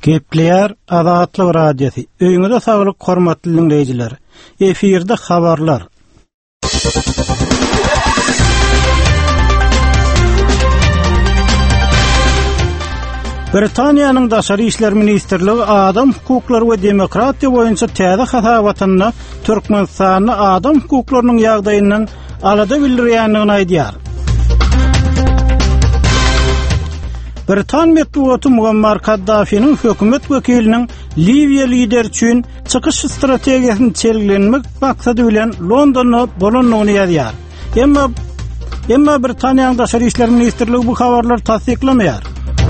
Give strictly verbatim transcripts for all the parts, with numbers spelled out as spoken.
Gepleýär Azatlyk radiosu. Öýüňizde saglyk, hormatly dinleýijiler. Efirde habarlar. Britaniýanyň Daşary işler ministrligi adam hukuklary we demokratiýa boýunça täze hasabatyny Türkmenistanyň adam hukuklarynyň ýagdaýyndan alada bildirýändigini aýdýar. Britan metbuaty Muammar Kaddafi'nin hökümet wekiliniň Liviýa lideri üçin çykyş strategiýasyny çelgilenmek maksady bilen Londonda bolanlygyny ýazýar. Emma emma Britaniýanyň Daşary işler ministrligi bu habarlary tasdiklemýär.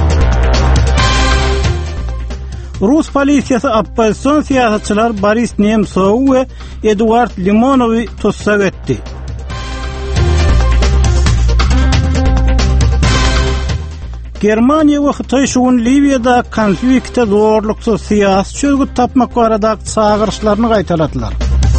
Rus polisiýasy opposision siýasatçylar Boris Nemtsov we Eduard Limonowy tutsak etdi. Germaniýa we Hytaý şugun Liviýada konfliktde zorluksyz syýasy çözgüt tapmak barada çağırışlaryny gaýtaladylar.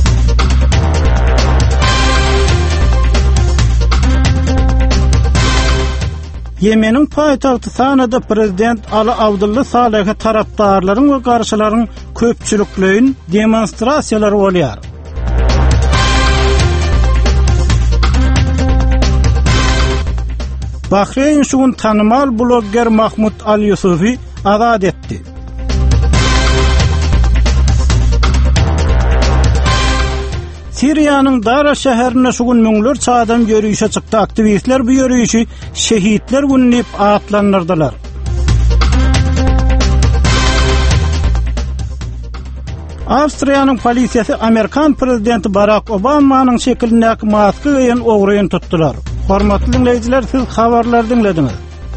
Yemenin paýtagty Sanada prezident Ali Abdullah Saleh tarapdarlaryň we garşylaryň köpçülikliğin demonstrasiýalary bolýar. Bahreyn şugun tanymal blogger Mahmud Al-Yusufi azad etdi. Siriýanyň Dara şäherine şugun müňlerçe adam ýörüýüşe çykdy. Aktivistler bu ýörüýüşi şehitler gününi diýip atlandyrdylar. Awstriýanyň polisiýasy Amerikan prezidenti Barack Obamanyň şekilindäki maska giyen ogruýyn tutdular. Hormatly dinleýijiler, siz habarlary dinlediňiz.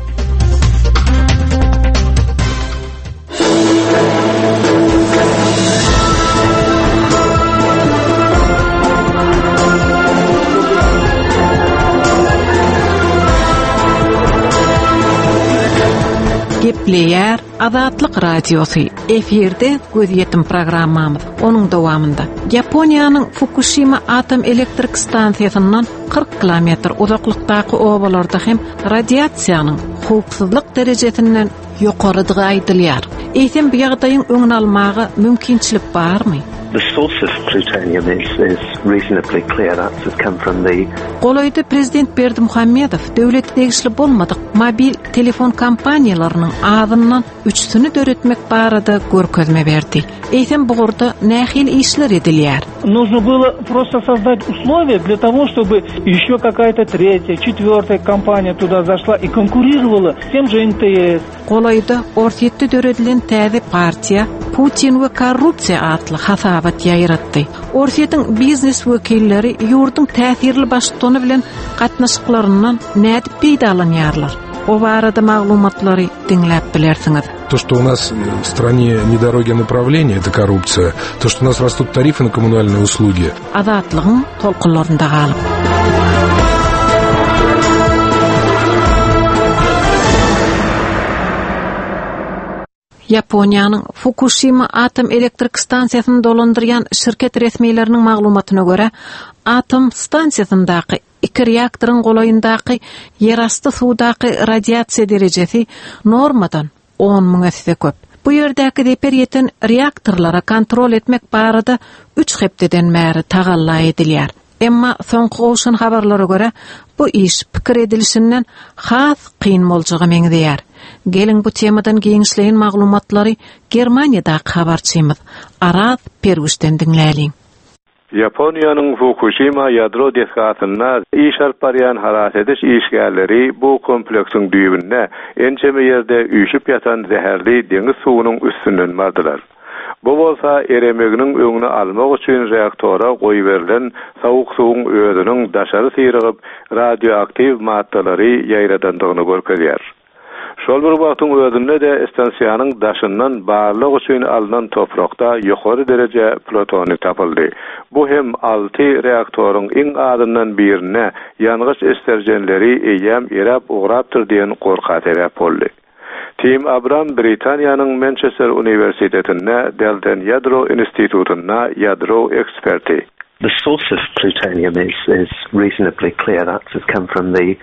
Gepleýär Azatlyk radiosu. Efirde göz ýetim programmamyz. Onuň dowamynda Yaponiýanyň Fukushima atom elektrik stansiýasyndan kırk kilometr uzaklykdaky obalarda hem radiasiýanyň howpsuzlyk derejesinden ýokarydygy aýdylýar. Eýsem bu ýagdaýyň öňüni almagy mümkinçilik barmy? The source of plutonium is, is reasonably clear. That's has come from the... Goloyda Prezident Berdimuhammedow döwlete tegişli bolmadyk mobil telefon kompaniýalarynyň adyndan üçsüni döretmek barada görkezme berdi. Eýsem bu gorda nähil işler edilýär. Нужно было просто создать условия для того, чтобы еще какая-то третья, четвертая компания туда зашла и конкурировала с тем же эн тэ эс. Goloyda ortiýetde döredilen täze partiýa Putin we korrupsiýa atly hasabat ýaýratdy. Ortiýetiň biznes wekilleri ýurdun täsirli başlygy bilen gatnaşyklarynyň nädip peýdalanýarlar. O barada maglumatlary dinläp bilersiňiz. То, что у нас в стране не дороги, а направления, это коррупция. То, что у нас растут тарифы на коммунальные услуги. Азатлыгың толкынларында қалып. Yaponiýanyň Fukushima atom elektrik stansiýasyny dolandyrýan şirket resmiýetleriniň maglumatyna görä, atom stansiýasyndaky iki reaktoryň goloýyndaky ýerasty suwdaky radiasiýa derejesi normadan on müň esse köp. Bu ýerdäki deperýeten reaktorlara kontrol etmek barada üç hepdeden märi tagalla edilýär. Emma soňky goşun habarlara görä, bu iş pikir edilişinden has kyn boljagy meňdäýär. Gelin bu temadan giňişleýän maglumatlary Germaniýadaky habarçymyz Araz Pergüşden dinläliň. Yaponiýanyň Fukushima ýadro deskatyna iş alyp barýan harat ediş işgärleri bu kompleksin düýbünde ençeme ýerde üýşüp ýatan zäherli deňiz suwunyň üstünden bardylar. Bu bolsa eremeginiň öňüni almak üçin reaktora goýberilen sowuk suwuň öýüniň daşary syrygyp radioaktiv maddalary ýaýradandygyny görkezýär. Şol bir wagtyň özünde de stansiýanyň daşyndan barlyk üçin alynan toprakda ýokary derece plutonium tapyldy. Bu hem alty reaktoryň iň adyndan birine ýangys esterjenleri eýem erap ugrapdyr diýen gorka sebäp boldy. Tim Abram Britaniýanyň Manchester Universitetinde Delden Ýadro Institutuna ýadro eksperti. The source of plutonium is, is reasonably clear. That has come from the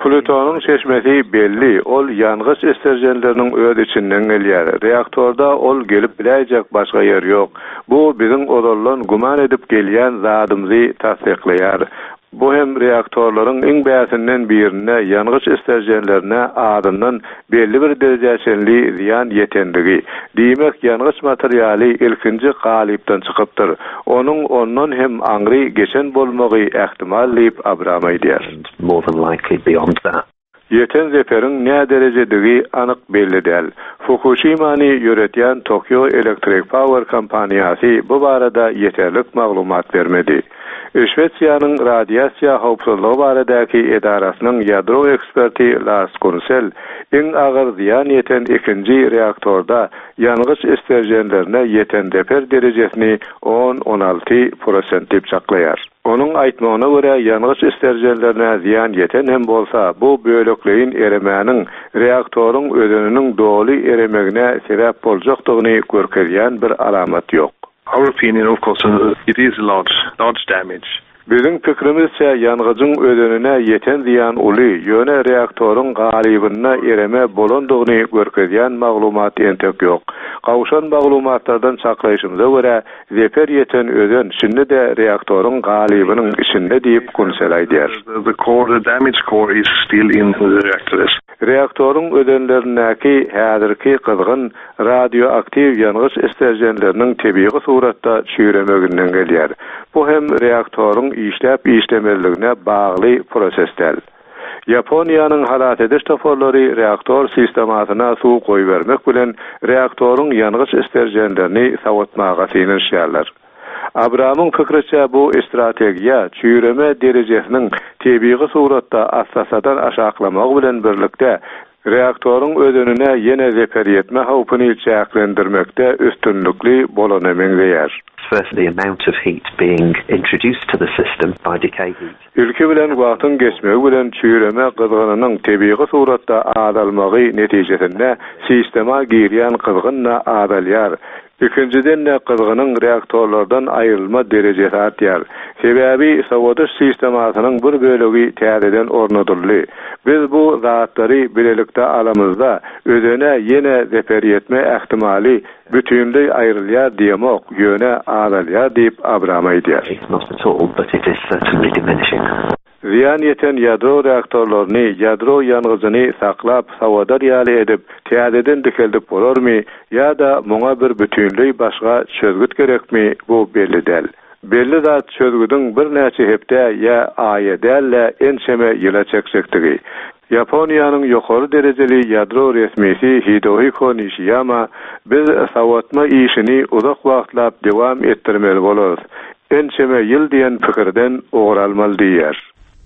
Plutonun çeşmesi belli. Ol yangıç esterjenlerinin öz içinden gelýär. Reaktorda ol gelip bilejek başga yer yok. Bu bizim odollan guman edip gelýän zadymyzy tasdiqlaýar. Bu hem reaktorların iň bäsinden birine yangıç esterjenlerine adından belli bir derejäçenli ziyan ýetendigi. Diýmek yangıç materialy ilkinji galypdan çykypdyr. Onun ondan hem aňry geçen bolmagy ähtimal diýip Abram aýdýar. More than likely beyond that. Yeten zeperin ne derejedigi anyk belli däl. Fukushima'ny ýöretýän Tokyo Electric Power kompaniýasy bu barada yeterlik maglumat bermedi. Şwetsiýanyň radiasiýa howpsuzlygy baradaky edarasynyň ýadro eksperti Lars Kunsel iň agyr ziyan ýeten ikinji reaktorda yangıç esterjenlerine ýeten deper derejesini on on alty prosent diýip çaklaýar. Onun aýtmagyna görä yangıç esterjenlerine ziyan ýeten hem bolsa bu bölekleýin eremäniň reaktoryň ödüniniň doly eremegine sebäp boljakdygyny görkezýän bir alamat ýok. Our opinion, of course, uh, it is large, large damage. Bizim fikrimizse yangıcın ödününe yeten ziyan uly, ýöne reaktorun galybyna ereme bolandygyny görkezýän maglumat entek ýok. Gawşan maglumatlardan çaklaýşymyza görä, zeper yeten ödün şinde de reaktorun galybynyň içinde diýip Kunsel aýdýar. The core, the damage core is still in the reactor. Reaktorun ödünlerindäki häzirki kızgın radioaktiv yangıç esterjenlerinin tebii suratda çüýremeginden gelýär. Bu hem reaktorun işläp işlemeligine bagly prosesdäl. Yaponiýanyň halat ediş toporlary reaktor sistematyna suw goýbermek bilen reaktorun yangıç esterjenlerini sawatmaga synyrşýarlar. Abramyň pikiriçe bu strategiýa çüýreme derejesiniň tebii suratda assasadan aşaklamak bilen birlikde reaktorun ödününe ýene zeper ýetme howpyny çäklendirmekde üstünlükli bolanameňdeýär. First, the amount of heat being introduced to the system by decay heat. Ülke bilen wagtyň geçmegi bilen çüýreme kızgynynyň tebii suratda adalmagy netijesinde sistema girýän kızgynna adalýar. İkinciden de kızgının reaktorlardan ayrılma derecesi artýar. Sebäbi sowatış sistemasynyň bir bölegi täzeden ornadyldy. Biz bu zatlary bilelikde alamyzda ödene ýene zeper ýetme ähtimali bütünlüği ayrılýar diýmek ýöne adalýar diýip Abram aýdýar. It's not at all, but it is certainly diminishing. Ziyan yeten ýadro reaktorlaryny, ýadro ýangıjyny saklap, sawada ýaly edip, täzeden dikeldip bolarmy, ýa-da muňa bir bütünlüği başga çözgüt gerekmi, bu belli däl. Belli zat çözgüdüň bir näçe hepde ýa aýedälle ençeme ýyla çeksekdigi. Yaponiýanyň ýokary derejeli ýadro resmisi Hirohiko Nishiyama biz sawatma işini uzak wagtlap dewam etdirmeli bolarys. Ençeme ýyl diýen pikirden oğralmaly diýär.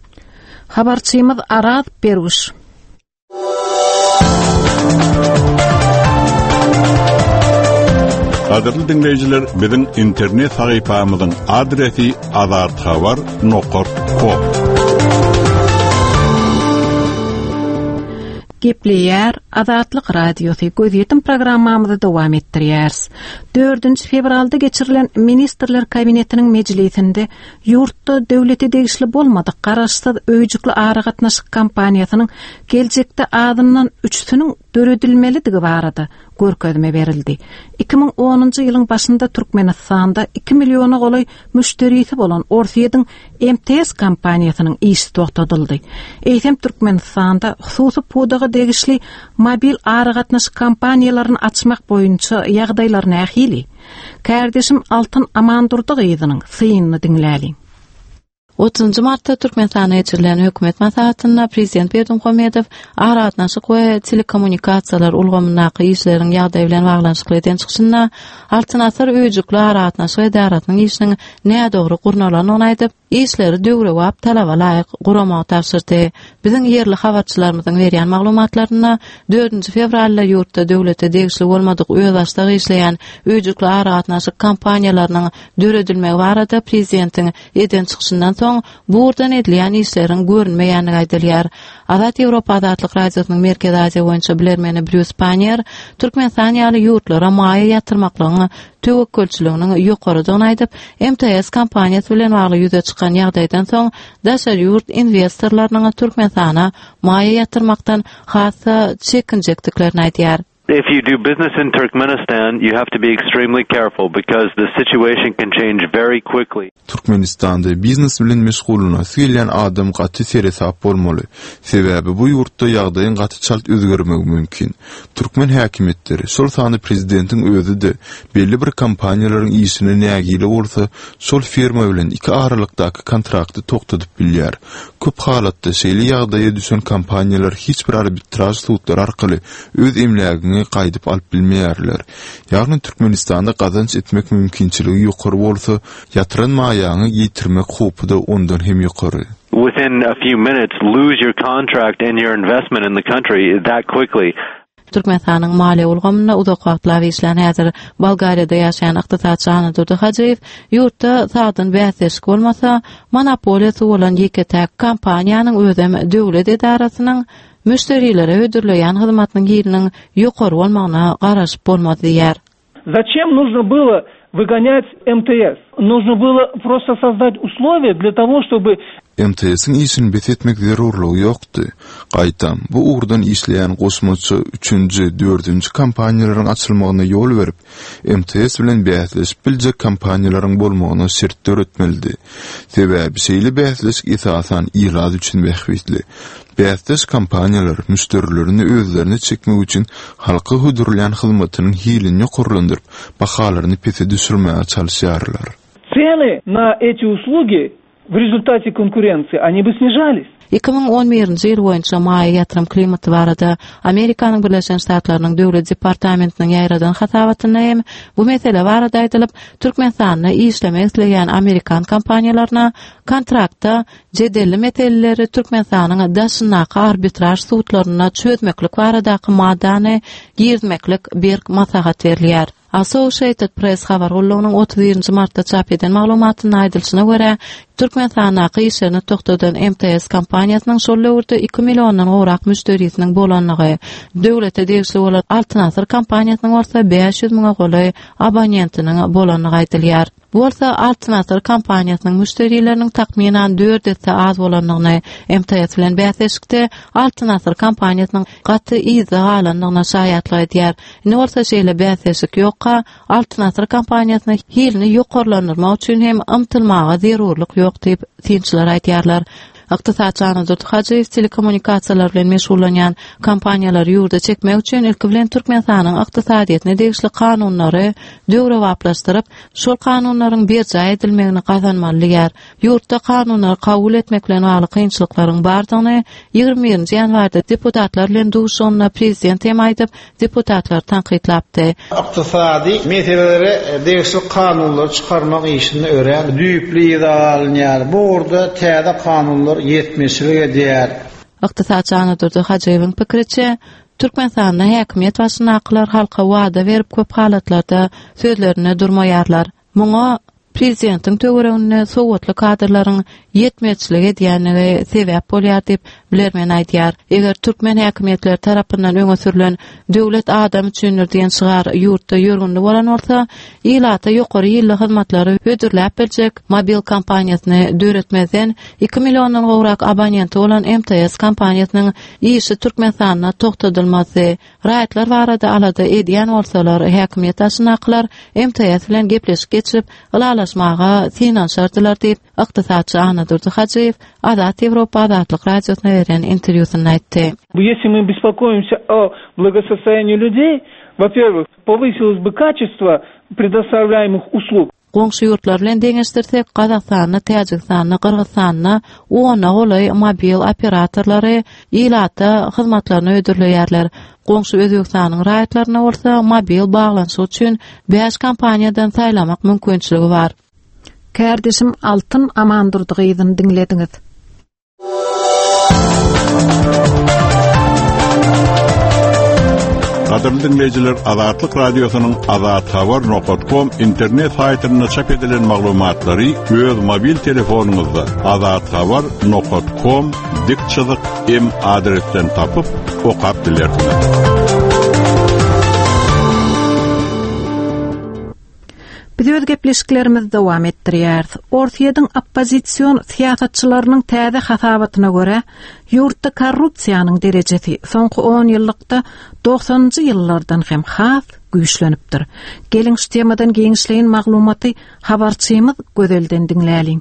Habarçymyz Arad Peruş. Qadirli dinleyijiler, bizim internet sahypamyzyň adresi azad habar nokta com. Gepleýär Azatlyk radiosy gözýetim programmamyzy dowam etdirýäris. dördünçi fevralda geçirilen Ministrler Kabinetiniň mejlisinde ýurtda döwlete degişli bolmadyk garaşsyz öýjükli ara gatnaşyk kampaniýasynyň geljekde adından üçsüniň döredilmelidigi barada görkezme berildi. iki ming onunçy ýylyň başynda Türkmenistanda iki milliona golay müşterisi bolan Orsiýeň M T S kampaniýasynyň işi toktatyldy. Eýsem Türkmenistanda hususy pudaga degişli mobil ara gatnaşyk kampaniýalaryny açmak boýunça ýagdaýlar nähili. Kardeşim Altın Amandurdyg ýyzynyň synyny dinläli. otuzunçy martda Türkmenistana geçirilen hökümet maslahatyna Prezident Berdimuhamedow ara gatnaşyk we telekommunikasiýalar ulgamyndaky işleriň ýagdaý bilen baglanyşykly eden çykyşyna altynasar öýjükli ara gatnaşyk edaratynyň işiniň näme dogry gurnalygyny aýdyp, işleri döwre wap talaba laýyk guramagy tapşyrdy. Biziň ýerli habarçylarymyzyň berýän maglumatlaryna dördünçi fevralda ýurtda döwlete degişli bolmadyk öýdaşlygy işleýän öýjükli ara gatnaşyk kampaniýalarynyň döredilmegi barada prezidentiň eden çykyşyndan soň burdan edilen işlerin görünmeýänligi aýdylýar. Azat Ýewropa Azatlyk radiosynyň Merkez Aziýa boýunça bilermeni Bruce Panier Türkmenistan ýaly ýurtlara maýa ýatyrmaklaryň töwekkülçiliginiň ýokarydygyny aýdyp, M T S kampaniýasy bilen bagly ýüze çykan ýagdaýdan soň daşary ýurt investorlarynyň Türkmenistana maýa ýatyrmakdan hassa çekinjekdiklerini aýdýar. If you do business in Turkmenistan, you have to be extremely careful because the situation can change very quickly. Türkmenistanda biznes bilen meşgullanasy gelýän adam gaty seresap bolmaly. Sebäbi bu ýurtda ýagdaýyň gaty çalt özgermegi mümkin. Türkmen häkimetleri, şol sany prezidentiň özü de belli bir kompaniýalaryň işini nägili bolsa, şol firma bilen iki aralykdaky kontrakty toktadyp bilýär. Köp halatda şeýle ýagdaýa düşen kompaniýalar hiç bir arbitraj suwtlar arkaly öz emlägini gaýdyp alyp bilmeýärler. Ýagny Türkmenistanda gazanç etmek mümkinçiligi ýokary bolsa, ýatyran maýaňy ýitirmek hupy da ondan hem ýokary. Within a few minutes, lose your contract and your investment in the country that quickly. Türkmenistanyň maliýe ulgamyna uzak wagtlar işlän häzir Bolgariýada ýaşaýan ykdysadçy Anadolu Hajyýew ýurtda sagdyn bäsleşik bolmasa, monopoliýasy bolan ýeketäk kompaniýanyň özem döwlet edarasynyň müşterilere ödürleýän hyzmatynyň ýeriniň ýokary bolmagyna garaşyp bolmady diýär. Зачем нужно было выгонять эм тэ эс? Нужно было просто создать условия для того, чтобы M T S'in işini bethetmek zerurlugy ýokdy. Gaýtam, bu uğurdan işleýän goşmaçy üçünji, dördünji kompaniýalaryň açylmagyna ýol berip, M T S bilen bäsleşip biljek kompaniýalaryň bolmagyna şert töretmeldi. Sebäbi şeýle bäsleşik esasan ýyraz üçin bähwitli. Bäsleş kompaniýalar müşterilerini özlerine çekmek üçin halka hudurlayan hyzmatynyň hilini ýokarlandyryp, bahalaryny pese düşürmäge çalışýarlar. Цены на эти услуги в результате конкуренции, они бы снижались. iki ming on birinji ýyl boýunça maýa ýatyrym klimaty barada Amerikanyň Birleşen Ştatlarynyň döwlet departamentiniň ýaýradan hatawatyna hem bu mesele barada aýdylyp, Türkmenistanda işlemek isleýän Amerikan kompaniýalaryna kontrakta jedelli meseleleri Türkmenistanyň daşynaky arbitraj suwtlaryna çözmeklik baradaky maddany girdmeklik bir maslahat berilýär. Associated Press habar gollagynyň otuz birinji martda çap eden maglumatyna aýdylyşyna görä, Türkmenistana işlerini toktadan M T S kompaniýasynyň şol döwürde iki millióndan gowrak müşterisiniň bolanlygy, döwlete degişli bolan Altınasır kompaniýasynyň bolsa beş ýüz miňe golay abonentiniň bolanlygy aýdylýar. Bu bolsa Altınasır kompaniýasynyň müşterileriniň takminan dört etse az bolanlygyny M T S bilen bäsleşikde Altınasır kompaniýasynyň gaty iza alanlygyna şaýatlyk edýär. Ne bolsa şeýle bäsleşik ýokka, Altınasır kompaniýasyny hilini ýokarlandyrmak üçin hem ymtylmaga zerurlyk ýok diýip tinçiler aýdýarlar. Ykdysadçy Anadolu Hajyýew telekommunikasiýalar bilen meşgullanýan kompaniýalar ýurda çekmek üçin ilki bilen Türkmenistanyň ykdysadyýatyna degişli kanunlary döwrewaplaşdyryp, şol kanunlaryň berja edilmegini gazanmalydylar. Ýurtda kanunlary kabul etmek bilen bagly kynçylyklaryň bardygyny ýygrimi birinji ýanwarda deputatlar bilen duşanyna prezident hem aýdyp, deputatlar tanqidlapdy. Ykdysady meseleleri degişli kanunlary çykarmak işini ören düýpli ýa-da bu orada täze kanunlar yetmişlik edýär. Ykdysadçy Anadolu Hajyýewiň pikiriçe, Türkmenistanda häkimet başynaklar halka wada berip köp halatlarda sözlerine durmaýarlar. Muňa prezidentiň töweregine sowatly kadrlaryň yetmeçlik edýänligi sebäp bolýar diýip bilermen aýdýar. Eger türkmen häkimetleri tarapyndan öňe sürülen döwlet adam üçin diýen şygar ýurtda ýörgünli bolan bolsa, ýylata ýokary ýylly hyzmatlary ödürläp berjek mobil kompaniýasyny döretmezden iki millióndan gowrak abonenti bolan M T S kompaniýasynyň işi Türkmenistanda toktadylmasy, raýatlar barada alada edýän bolsalar, häkimet aşynaklar M T S bilen gepleşip geçirip ýalaşmaga finansiýardylar diýip ykdysadçy Anadolu Hajyýew Azat Ýewropa Azatlyk radiosyna beren interwýusyny aýtdy. Если мы беспокоимся о благосостоянии людей, во-первых, повысилось бы качество предоставляемых услуг. Goňşy ýurtlar bilen deňeşdirsek, Gazakstanyň, Täjikstanyň, Kyrgyzstanyň ona golay mobil operatorlary ýylata hyzmatlaryny ödürleýärler. Goňşy Özbekistanyň raýatlaryna bolsa mobil baglanşyk üçin beş kompaniýadan saýlamak mümkinçiligi bar. Kärdeşim Altyn Amandurdygyny dinlediňiz. Kadrlı dinleyiciler, Azatlyk Radyosu'nun azat habar nokta com internet saytında çap edilen maglumatları öz mobil telefonunuzda azat habar nokta com dik çyzyk em adresten tapıp okap bilersiniz. Biz öz gepleşiklerimizi dowam etdirýär. Ortaýadyň oppozisiýon siýasatçylarynyň täze hasabatyna görä, ýurtda korrupsiýanyň derejesi soňky on ýyllykda doksanjy ýyllardan hem has güýçlenipdir. Gelin şu temadan geňişleýän maglumaty habarçymyz gözelden diňläliň.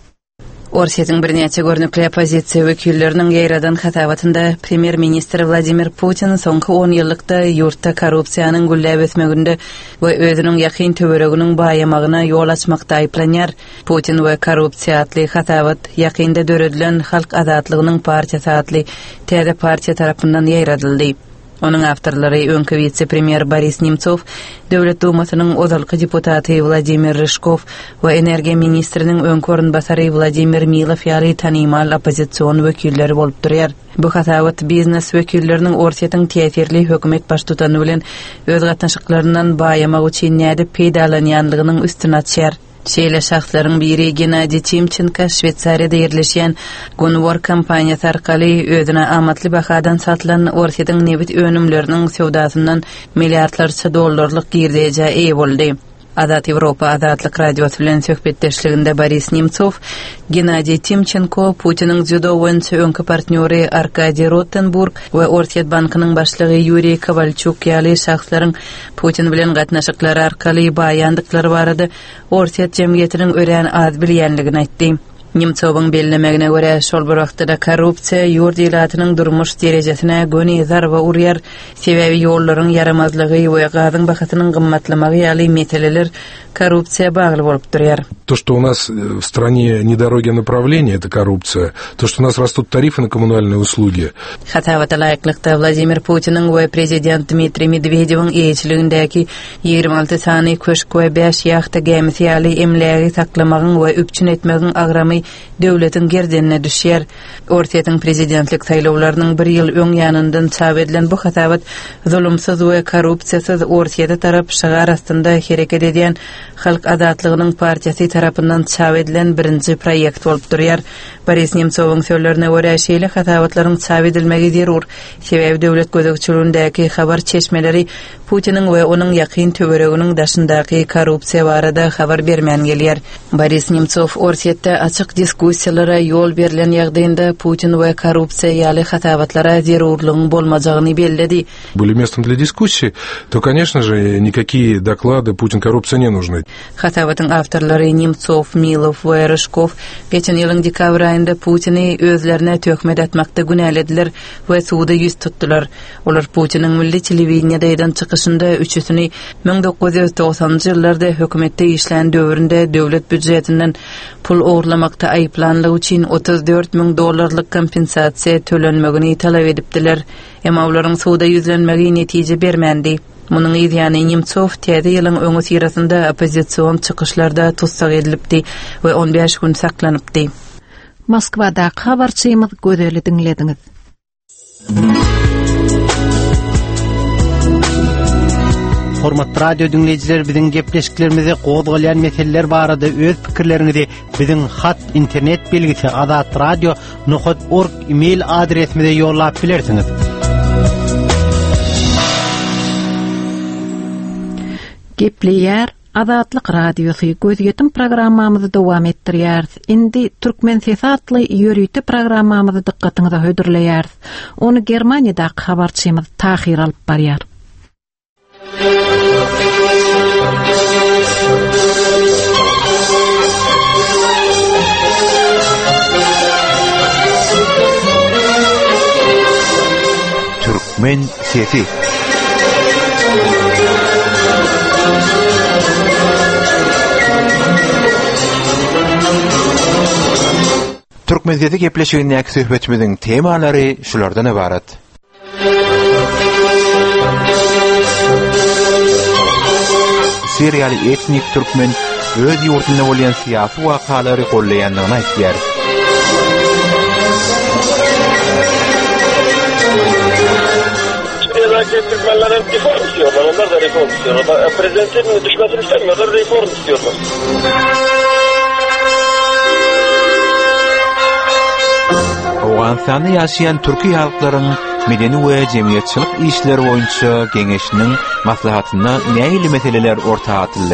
Orsiýatyň bir näçe görnükli opozisiýa wekilleriniň ýaýradan hatabatynda Premier Minister Vladimir Putin soňky on ýyllykda ýurtda korrupsiýanyň gülläp ösmeginde we özüniň ýakyn töwereginiň baýamagyna ýol açmakda aýplanýar. Putin we korrupsiýatly hatabat ýakynda döredilen Halk Azatlygynyň partiýasy atly täze partiýa tarapyndan ýaýradyldy. Onun avtorlary öňkü vice-premier Boris Nemtsov, Döwlet Dumasynyň ozalky deputaty Vladimir Ryshkov we energiýa ministriniň öňkü ornbasary Vladimir Milov ýaly tanymal oppozisiýon wekilleri bolup durýar. Bu hasabat biznes wekilleriniň orsiýatyň täsirli hökümet baş tutany bilen öz gatnaşyklaryndan baýamak üçin näde peýdalanýanlygynyň üstüne açýar. Şeýle şahslaryň biri Gennady Timchenko Şwetsariýada ýerleşýän Gunvor kompaniýasy arkaly özüne amatly bahadan satylan orsiýatyň nebit önümleriniň sowdasyndan milliardlarça dollarlyk girdeje eýe boldy. Azat Ýewropa Azatlyk Radiosu bilen söhbetdeşliginde Boris Nemtsov, Gennady Timchenko, Putiniň judo oýunçy öňkü partnýory Arkadiy Rotenburg we Orsiýet bankynyň başlygy Yuriy Kovalchuk ýaly şahslaryň Putin bilen gatnaşyklary arkaly baýandyklary barada Orsiýet jemgyýetiniň ören az bilýänligini aýtdy. Nemtsowyň bellemegine görä şol bir wagtda korrupsiýa ýurt ýylatynyň durmuş derejesine göni zarba urýar, sebebi ýollaryň yaramazlygy we gazyň bahasynyň gymmatlamagy ýaly meseleler korrupsiýa bagly bolup durýar. То, что у нас в стране не дороги, а направления, это коррупция. То, что у нас растут тарифы на коммунальные услуги. Hatawata laýyklykda Vladimir Putiniň we prezident Dmitri Medvedewiň eýçiligindäki ýygrimi alty sany köşk we beş ýahta gemisi ýaly emlägi saklamagyň we üpçün etmegiň agramy döwletiň gerdenine düşýär. Orsiýatyň prezidentlik saýlawlarynyň bir ýyl öň ýanyndan çap edilen bu hasabat zulümsiz we korrupsiýasyz Orsiýada tarap şagar astynda hereket edýän Halk Azatlygynyň partiýasy tarapyndan çap edilen birinji proýekt bolup durýar. Boris Nemtsowyň sözlerine görä şeýle hasabatlaryň çap edilmegi zerur. Sebebi döwlet gözegçiligindäki habar çeşmeleri Putiniň we onuň ýakyn töwereginiň daşyndaky korrupsiýa barada habar bermän gelýär. Boris Nemtsov Orsiýetde açyk diskussiýalara ýol berilen ýagdaýynda Putin we korrupsiýa ýaly hasabatlara zerurlygyň bolmajagyny belledi. Были местом для дискуссии, то, конечно же, никакие доклады Путин коррупция не нужны. Hasabatyň awtorlary Nemtsov, Milov we Ryshkov geçen ýylyň dekabr aýynda Putini özlerine töhmet atmakda günälediler we suwda ýüz tutdular. Olar Putiniň milli telewizionyada eden çykyşynda üçüsini bin dokuz ýüz doksanjy ýyllarda hökümetde işlän döwründe döwlet büdjetinden pul oğurlamakda aýyplanlygy üçin otuz dört bin dollarlyk kompensasiýa tölenmegini talap edipdiler. Emma olaryň suwda ýüzlenmegi netije bermändi. Munyň ýa-ni Nemtsov täze ýylyň öňü sirasynda oppozisiýon çykyşlarda tutsak edilipdi we on beş gün saklanypdy. Moskwada habarçymyz gözeli dinlediňiz. Hormatly radio dinleyijiler, biziň gepleşiklerimizi gozgalyan meseleler barada öz pikirlerinizi biziň hat internet belgisi azat radio nokta org email adresimize ýollap bilersiňiz. Gepleýär Azatlyk Radiosu gözgetim programmamyzy dowam etdirýär. Indi türkmen sesatly ýörüýte programmamyzy dikkatiňize hödürleýär. Onu Germaniýada habarçymyz Tahir alyp barýar. Türkmen sesi. Türkmen sesi gepleşigindäki söhbetimiziň temalary şulardan ibaret. Seriýaly etnik türkmen öz ýurtunda bolýan syýasy wakalary gollaýanlygyny aýtýar. Türkmenlere reform istiyorlar. Onlar da reform istiyorlar. Prezidentin düşmesini istemiyorlar, reform istiyorlar. Awganistanda yaşayan Türkiye halklarının medeni ve cemiyetçilik işleri boyunca Geňeşiniň maslahatynda näili meseleler ortağa atyldy?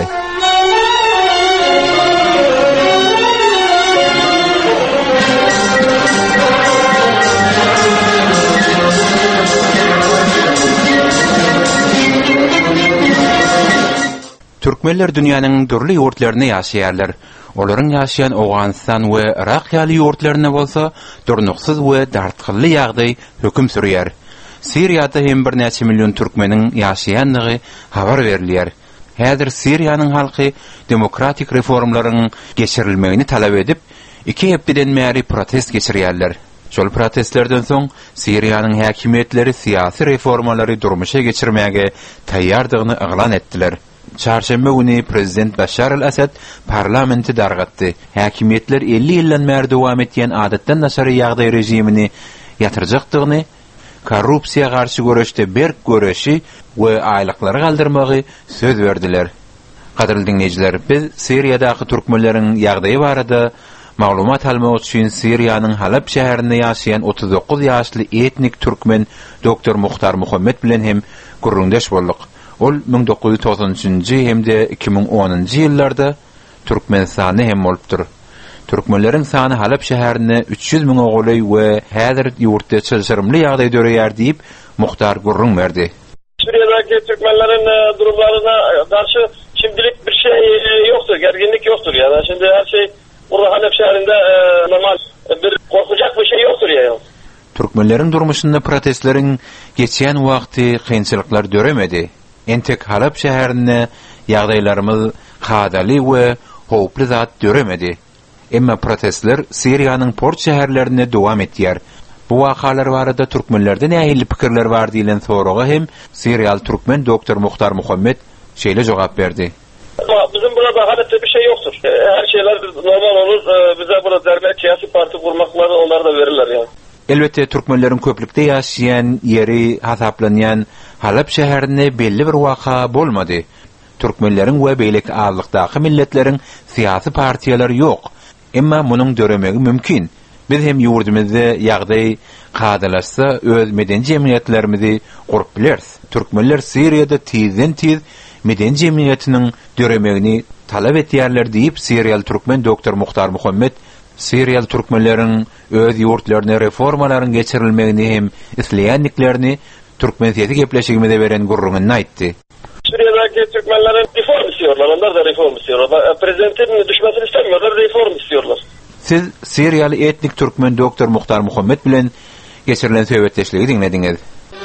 Türkmenler dünýäniň dürli ýurtlaryna ýaşaýarlar. Olaryň ýaşaýan Awganistan we Irak ýaly ýurtlaryna bolsa, durnuksuz we dartgylly ýagdaý höküm sürýär. Siriýada hem bir näçe million türkmeniň ýaşaýanlygy habar berilýär. Häzir Siriýanyň halky demokratik reformlaryň geçirilmegini talap edip, iki hepden märi protest geçirýärler. Şol protestlerden soň Siriýanyň häkimetleri siýasy reformalary durmuşa geçirmäge taýýardygyny eglan etdiler. Çarşembe günü Prezident Bashar al-Asad parlamenti dargatdy. Häkimetler elli ýyldan bäri dowam etýän adatdan naşary ýagdaý rejimini ýatyrjakdygyny, korrupsiýa garşy görüşde berk göreşi we aýlyklary galdyrmagy söz berdiler. Gaderly dinleýijiler, biz Siriýadaky türkmenleriň ýagdaýy barada maglumat almak üçin Siriýanyň Halep şäherinde ýaşaýan otuz dokuz ýaşly etnik türkmen doktor Muhtar Muhammed bilen hem gurrundaş boldyk. Ol bin dokuz yüz toksanyňjy hemde iki bin onunjy ýyllarda türkmen sany hem bolupdyr. Türkmenleriň sany Halep şäherine üç yüz bin oguly we häzir ýurtda çylşyrymly ýagdaý döreýär diýip Muhtar gurrun berdi. Suriye'deki Türkmenlerin durumlarına karşı şimdilik bir şey yoktur, gerginlik yoktur yani. Şimdi her şey burada Halep şehrinde normal bir korkacak bir şey yoktur yani. Türkmenlerin durmuşunda protestlerin geçen vakti kıyınçılıklar döremedi. Entek Halep şehrine ýagdaýlarymyz hadaly we howply zat döremedi. Emma protestler Siriýanyň port şäherlerine dowam etýär. Bu wakalar barada türkmenlerden nähili pikirler bar diýilen soraga hem Siriýal türkmen doktor Muhtar Muhammed şeýle jogap berdi. Ama bizim burada Halep'te bir şey yoktur. Her şeyler normal olur. Bize burada dernek siyasi parti kurmakları onlar da verirler yani. Elbette türkmenlerin köplükde ýaşaýan ýeri hasaplanýan Halep şäherine belli bir waka bolmady. Türkmenlerin we beýlek azlykdaky milletleriň siýasy partiýalary ýok. Emma munyň döremegi mümkin. Biz hem ýurdumyzda ýagdaý gadalaşsa öz meden jemgyýetlerimizi gurup bileriz. Türkmenler Siriýada tizden tiz meden jemgyýetiniň döremegini talap etýärler diýip Siriýal türkmen doktor Muhtar Muhammed Siriýal türkmenleriň öz ýurtlaryna reformalaryň geçirilmegini hem isleýänliklerini türkmen siýasy gepleşigimizde beren gurrungyny aýtdy. Suriye'deki Türkmenlerin reform istiyorlar. Onlar da reform istiyorlar. Prezidentin düşmesini istemiyorlar, reform istiyorlar. Siz Siriýaly etnik türkmen doktor Muhtar Muhammed bilen geçirilen söhbetleşligi dinlediňiz.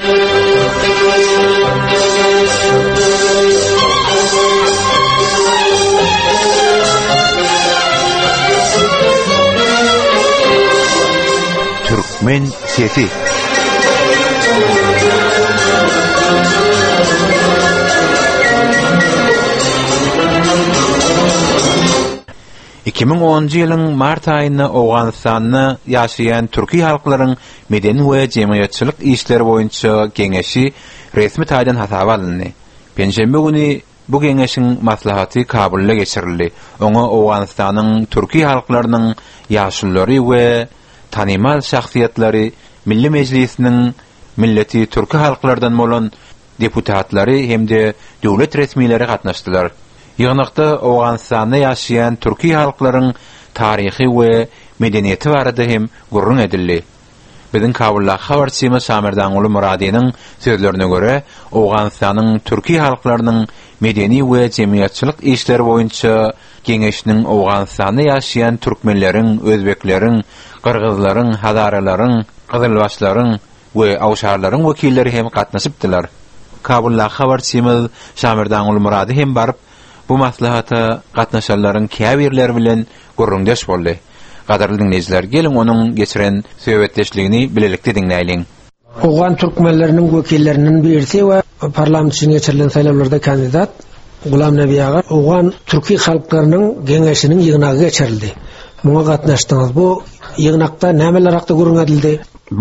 Türkmen siyasi. iki bin onunjy ýylyň mart aýynda Awganistanda ýaşaýan türki halklaryň medeni we jemgyýetçilik işleri boýunça geňeşi resmi taýdan hasap alyndy. Penşembe güni bu geňeşiň maslahaty Kabulda geçirildi. Oňa Awganistanyň türki halklarynyň ýaşullary we tanymal şahsiýetleri Milli Meclisiniň milleti türki halklardan bolan deputatlary hemde döwlet resmileri gatnaşdylar. Ýygnakda Awganistanda ýaşaýan türki halklaryň taryhy we medeniýeti barada hem gurrun edildi. Biziň Kabulda habarçymyz Samerdan Uly Muradynyň sözlerine göre Awganistanyň türki halklarynyň medeni we jemgyýetçilik işleri boýunça geňeşiniň Awganistanda ýaşaýan türkmenleriň, özbekleriň, kırgızlaryň, hazaralaryň, gyzylbaşlaryň we awşarlaryň wekilleri hem gatnaşypdylar. Kabulda habarçymyz Samerdan Uly Murady hem baryp bu maslahata gatnaşanlaryň käbirleri bilen gurrundaş boldy. Gaderly dinleýijiler, gelin onuň geçiren söhbetleşligini bilelikde dinleýin. Awgan türkmenleriniň wekillerinden birisi we parlament üçin geçirilen saýlawlarda kandidat Gulam Nebi Ağa Awgan türki halklarynyň geňeşiniň ýygnagy geçirildi. Muňa gatnaşdyňyz. Bu ýygnakda nämeler hakda gurrun edildi? Biz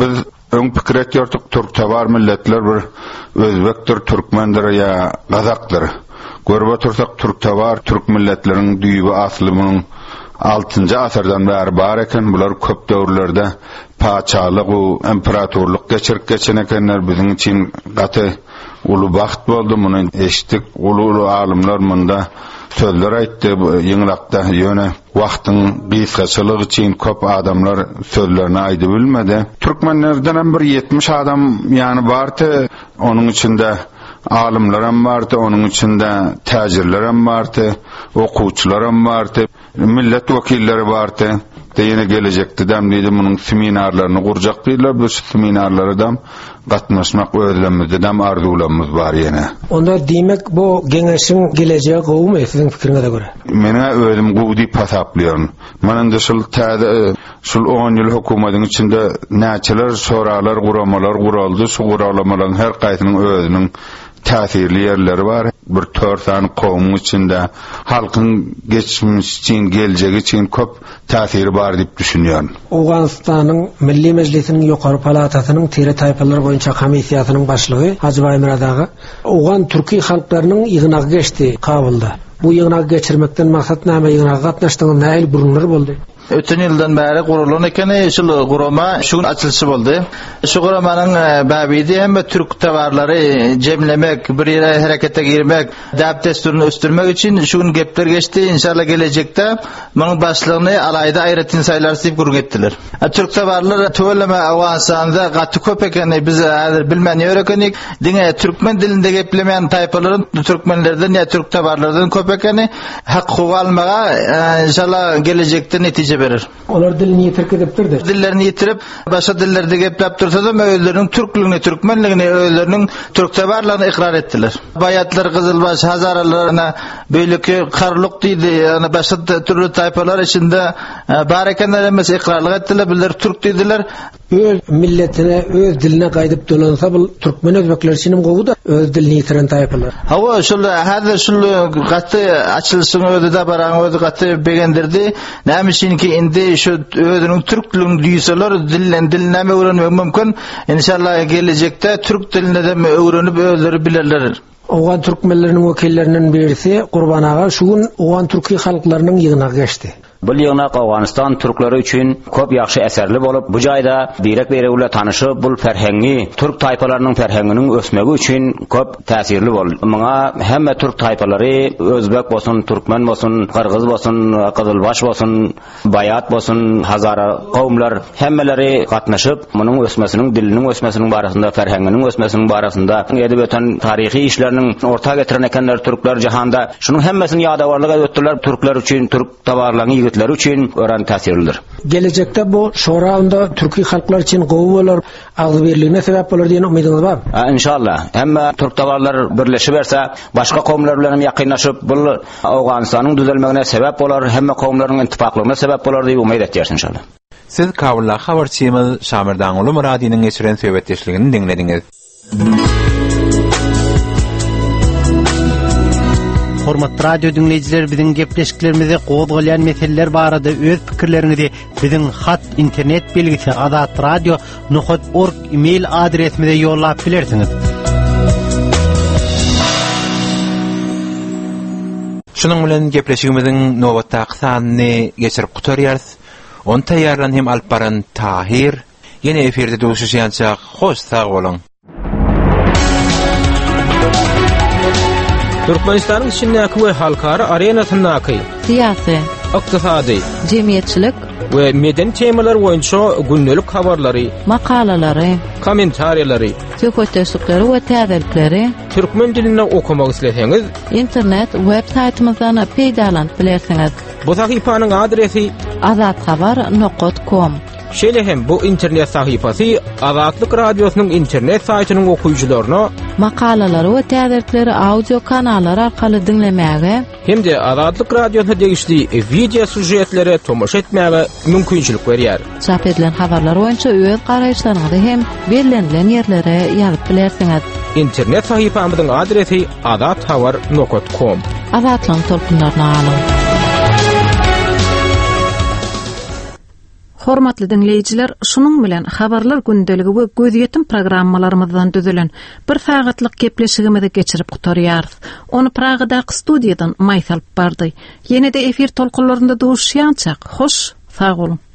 öň pikir etýärdik türk tabar milletler bir özbekdir, türkmendir ya gazakdyr. Görbe tursak türk tabar türk milletleriniň düýbi aslymyň altıncı asyrdan bäri bar eken, bular köp döwürlerde paçalyk we imperatorluk geçirip geçen ekenler. Biziň için gaty ulu baxt boldy, muny eşitdik. Ulu alimler munda sözler aýtdy, ýyňlakda ýöne wagtyň gysgaçylygy üçin köp adamlar sözlerini aýdyp bilmedi. Türkmenlerden bir yetmiş adam ýani barty, onuň içinde alimler hem barty, onuň içinde täjirler hem barty, okuwçylar hem barty, millet wekilleri barty. Yine gelecekti demliydi bunun seminarlarını kuracak diýdiler. Bu seminarlarda gatnaşmak özlemizde dem arzulamız var yine. Onda diýmek bu geňeşiň gelejegi gowmy siziň fikiriňize göre? Mene özüm gowdy pasaplaýaryn. Manda şol täze şol on ýyl hökümetin içinde näçeler soralar, guramalar guraldy. Şu guralamaryň her gaýsynyň özüniň täsirli ýerleri bar. Bir törsan gowmyň içinde halkyň geçmiş üçin, geljegi üçin köp täsiri bar diýip düşünýär. Awganystanyň Milli Mejlisiniň ýokary palatasynyň teri taýpalar boýunça komissiýasynyň başlygy Hacı Baýmyrat aga Awgan türki halklarynyň ýygynagy geçdi Kabulda. Bu ýygynagy geçirmekden maksat näme, ýygynagy gatnaşdygyny näil burunlar boldy? Ötün ýyldan bäri gurulan eken şol gurama şuň açylşy boldy. Şu guramanyň bäbidi hem türk tawarlary jemlemek, bir ýere herekete girmek, däp desturuny östürmek üçin şuň gepler geçdi. İnşallah gelecekde munyň başlygyny alayda aýratyn saýlar diýip gurgetdiler. Türk tawarlary töweleme Awganystanda gaty köp ekeni biz häzir bilmän ýörekenik. Diňe türkmen dilinde geplemeýän taýpalaryň türkmenlerden ýa türk tawarlardan köp ekeni hak hukuk almaga inşallah gelecekde netije berer. Olar dilini ýitirip edipdirdi. Dillerini ýitirip başga dillerde geplep dursa-da öýleriniň türkligini, türkmenligini, öýleriniň türk tawarlaryny ikrar etdiler. Bayatlar, Kızılbaş, Hazaralarına beýleki karlyk diýdi, ýani başga türlü taýpalar içinde bar ekenler emes ikrarlyk etdiler, biler türk diýdiler. Öz milletine, öz diline gaýdyp dolansa bu türkmen özbekler üçin gowda öz dilini ýitiren taýpalar. Hawa şol häzir şol gaty açylşyň öýde de baran öýde gaty begendirdi. Näme üçinki indi şu özüniň türkligini duýsalar dillen diline öwrenmek mümkin. İnşallah gelecekde türk diline de öwrenip özleri bilerler. Awgan türkmenleriniň wekillerinden birisi Gurban aga şuň Awgan türki halklarynyň ýygynagy geçdi. Bu ýygnak Awganystan türkleri üçin köp ýaxşy eserli bolup, bu jaýda direk beregle tanyşyp, bu ferhengi, türk taýpalarynyň ferhenginiň ösmegi üçin köp täsirli boldy. Muňa hemme türk taýpalary, özbek bolsun, türkmen bolsun, kyrgyz bolsun, Kızılbaş bolsun, Bayat bolsun, Hazara gowmlar hemmeleri gatnaşyp, munyň ösmesiniň, diliniň ösmesiniň barasynda, ferhenginiň ösmesiniň barasynda edebiyatan taryhy işleriniň orta getiren ekenler türkler jahanda. Şunun hemmesini ýadawarlyga ötdiler. Türkler üçin, türk tawarlaryny ýigitler üçin ören täsirlidir. Gelecekde bu şoraunda türki halklar için gowy bolar, agzybirligine sebäp bolar diýen umydyňyz bar? İnşallah. Hemme türk tawarlar birleşip berse, başga kowmlar bilen ýakynlaşyp, bu Awganystanyň düzelmegine sebäp bolar, hemme kowmlaryň ittifaklygyna sebäp bolar diýip umyt etýär inşallah. Siz Kabulla habarçymyz Şamirdan uly Muradynyň geçiren söhbetdeşligini dinlediňiz. Hormatly radio dinleyijiler, biziň gepleşiklerimizi gozgalayan meseleler barada öz pikirleriňizi biziň hat internet belgisi azat radio nokta org email adresimize ýollap bilersiňiz. Şunun bilen gepleşigimiziň nowatdaky sanyny geçirip gutarýarys. On taýýarlan hem alyp baran Tahir ýene eferde duşuşýança hoş sag bolan. Türkmenistanyň şinnaky we halkara arenasyndaky siyasi, ykdysady, jemgyýetçilik we meden temalar boýunça gündelik habarlary, makalalary, kommentariýalary, söhbetdeşlikleri we täzelikleri türkmen dilinde okumak isleseňiz, internet web saytymyzdan peýdalanyp bilersiňiz. Bu sahypanyň adresi azathabar nokta com. Şeýle hem bu internet sahypasy Azatlyk radiosynyň internet saýtynyň okuyucularyna makalalary we täzelikleri audio kanallar arkaly dinlemäge hemde Azatlyk radiosyna degişli video sujetlere tomoş etmäge mümkinçilik berýär. Çap edilen habarlar boýunça öz garaýşlaryňyzy hem bellenlen ýerlere ýazyp bilersiňiz. İnternet sahypamyzyň adresi azathabar nokta com. Azatlyň tolkunlaryna alyň. Hormatly dinleyijiler, şunun bilen habarlar gündeligi we gözyetim programmalarymyzdan düzülen bir sagatlyk gepleşigimizi geçirip gutarýarys. Onu Pragadaky studiýadan Maýsal bardy. Ýene-de efir tolkunlarynda duşýançak. Hoş, sag bolun.